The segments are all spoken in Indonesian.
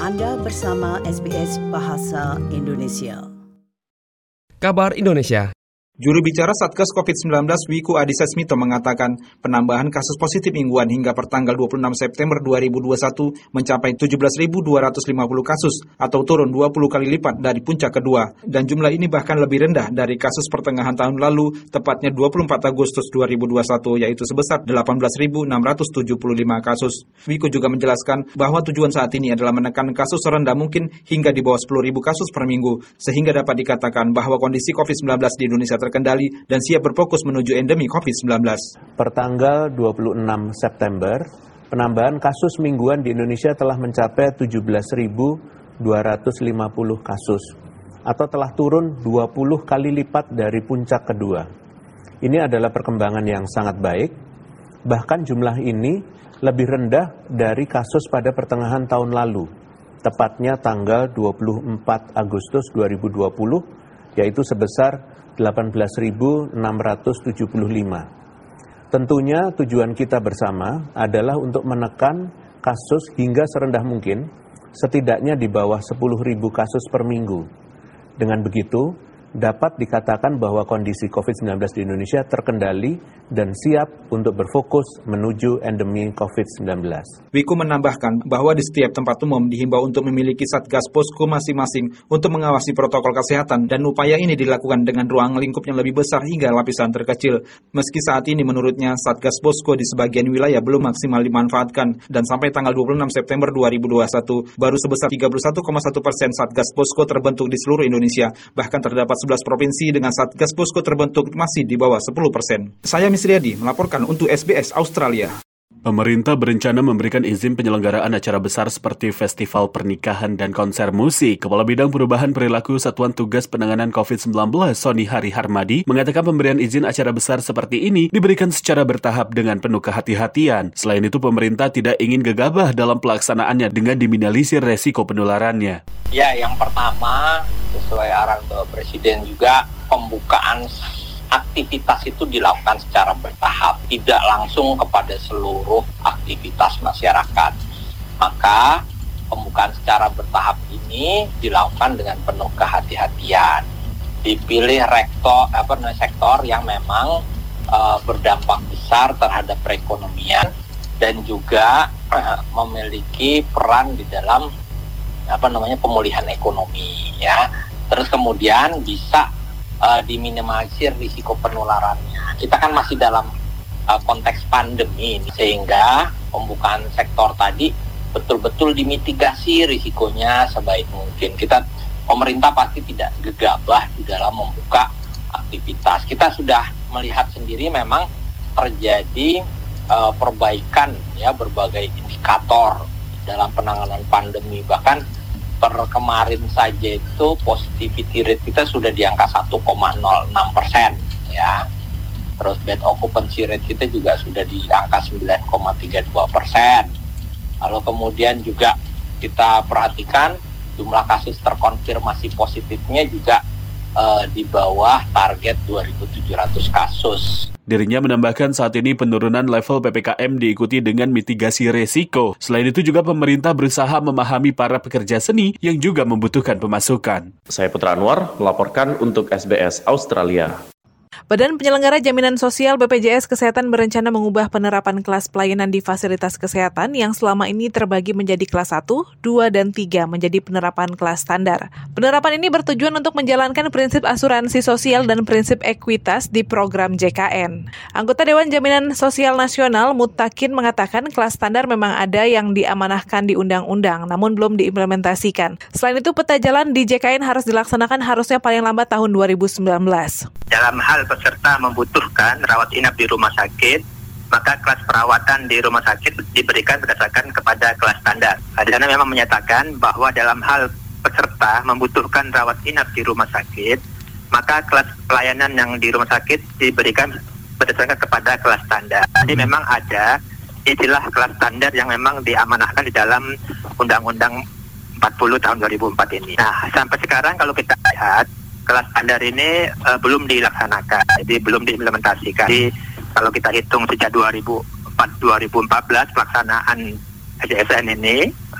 Anda bersama SBS Bahasa Indonesia. Kabar Indonesia. Juru bicara Satgas COVID-19 Wiku Adhisa Smito mengatakan penambahan kasus positif mingguan hingga pertanggal 26 September 2021 mencapai 17.250 kasus atau turun 20 kali lipat dari puncak kedua. Dan jumlah ini bahkan lebih rendah dari kasus pertengahan tahun lalu, tepatnya 24 Agustus 2021, yaitu sebesar 18.675 kasus. Wiku juga menjelaskan bahwa tujuan saat ini adalah menekan kasus serendah mungkin hingga di bawah 10.000 kasus per minggu, sehingga dapat dikatakan bahwa kondisi COVID-19 di Indonesia terkendali dan siap berfokus menuju endemi COVID-19. Pertanggal 26 September, penambahan kasus mingguan di Indonesia telah mencapai 17.250 kasus, atau telah turun 20 kali lipat dari puncak kedua. Ini adalah perkembangan yang sangat baik, bahkan jumlah ini lebih rendah dari kasus pada pertengahan tahun lalu, tepatnya tanggal 24 Agustus 2020, yaitu sebesar 18.675. Tentunya tujuan kita bersama adalah untuk menekan kasus hingga serendah mungkin, setidaknya di bawah 10.000 kasus per minggu. Dengan begitu, dapat dikatakan bahwa kondisi COVID-19 di Indonesia terkendali dan siap untuk berfokus menuju endemi COVID-19. Wiku menambahkan bahwa di setiap tempat umum dihimbau untuk memiliki satgas posko masing-masing untuk mengawasi protokol kesehatan, dan upaya ini dilakukan dengan ruang lingkup yang lebih besar hingga lapisan terkecil. Meski saat ini menurutnya satgas posko di sebagian wilayah belum maksimal dimanfaatkan, dan sampai tanggal 26 September 2021 baru sebesar 31,1% satgas posko terbentuk di seluruh Indonesia. Bahkan terdapat 11 provinsi dengan satgas posko terbentuk masih di bawah 10%. Saya Misriadi melaporkan untuk SBS Australia. Pemerintah berencana memberikan izin penyelenggaraan acara besar seperti festival pernikahan dan konser musik. Kepala Bidang Perubahan Perilaku Satuan Tugas Penanganan COVID-19, Sony Hari Harmadi, mengatakan pemberian izin acara besar seperti ini diberikan secara bertahap dengan penuh kehati-hatian. Selain itu, pemerintah tidak ingin gegabah dalam pelaksanaannya dengan diminimalisir resiko penularannya. Ya, yang pertama, sesuai arahan Bapak Presiden juga, pembukaan aktivitas itu dilakukan secara bertahap, tidak langsung kepada seluruh aktivitas masyarakat. Maka pembukaan secara bertahap ini dilakukan dengan penuh kehati-hatian. Dipilih sektor yang memang berdampak besar terhadap perekonomian dan juga memiliki peran di dalam pemulihan ekonomi, ya. Terus kemudian bisa diminimalisir risiko penularannya. Kita kan masih dalam konteks pandemi ini, sehingga pembukaan sektor tadi betul-betul dimitigasi risikonya sebaik mungkin. Pemerintah pasti tidak gegabah di dalam membuka aktivitas. Kita sudah melihat sendiri memang terjadi perbaikan, ya, berbagai indikator dalam penanganan pandemi. Bahkan per kemarin saja itu positivity rate kita sudah di angka 1,06%, ya. Terus bed occupancy rate kita juga sudah di angka 9,32%. Lalu kemudian juga kita perhatikan jumlah kasus terkonfirmasi positifnya juga di bawah target 2.700 kasus. Dirinya menambahkan saat ini penurunan level PPKM diikuti dengan mitigasi resiko. Selain itu juga pemerintah berusaha memahami para pekerja seni yang juga membutuhkan pemasukan. Saya Putra Anwar melaporkan untuk SBS Australia. Badan Penyelenggara Jaminan Sosial BPJS Kesehatan berencana mengubah penerapan kelas pelayanan di fasilitas kesehatan yang selama ini terbagi menjadi kelas 1, 2, dan 3 menjadi penerapan kelas standar. Penerapan ini bertujuan untuk menjalankan prinsip asuransi sosial dan prinsip ekuitas di program JKN. Anggota Dewan Jaminan Sosial Nasional Mutakin mengatakan kelas standar memang ada yang diamanahkan di undang-undang namun belum diimplementasikan. Selain itu, peta jalan di JKN harus dilaksanakan harusnya paling lambat tahun 2019. Dalam hal peserta membutuhkan rawat inap di rumah sakit, maka kelas perawatan di rumah sakit diberikan berdasarkan kepada kelas standar. Di sana memang menyatakan bahwa dalam hal peserta membutuhkan rawat inap di rumah sakit, maka kelas pelayanan yang di rumah sakit diberikan berdasarkan kepada kelas standar. Jadi memang ada istilah kelas standar yang memang diamanahkan di dalam Undang-Undang 40 tahun 2004 ini. Nah, sampai sekarang kalau kita lihat, kelas standar ini belum dilaksanakan, jadi belum diimplementasikan. Jadi kalau kita hitung sejak 2014 pelaksanaan SJSN ini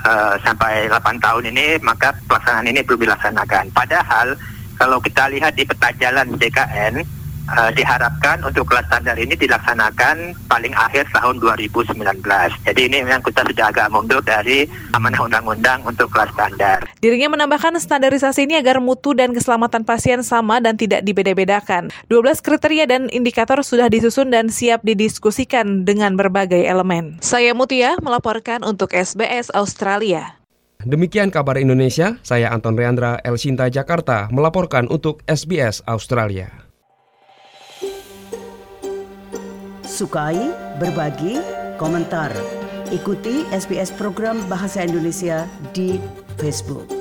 sampai 8 tahun ini, maka pelaksanaan ini belum dilaksanakan. Padahal kalau kita lihat di peta jalan JKN, diharapkan untuk kelas standar ini dilaksanakan paling akhir tahun 2019. Jadi ini memang kita sudah agak mundur dari amanah undang-undang untuk kelas standar. Dirinya menambahkan standarisasi ini agar mutu dan keselamatan pasien sama dan tidak dibeda-bedakan. 12 kriteria dan indikator sudah disusun dan siap didiskusikan dengan berbagai elemen. Saya Mutia melaporkan untuk SBS Australia. Demikian kabar Indonesia, saya Anton Reandra Elsinta Jakarta melaporkan untuk SBS Australia. Sukai, berbagi, komentar. Ikuti SBS program Bahasa Indonesia di Facebook.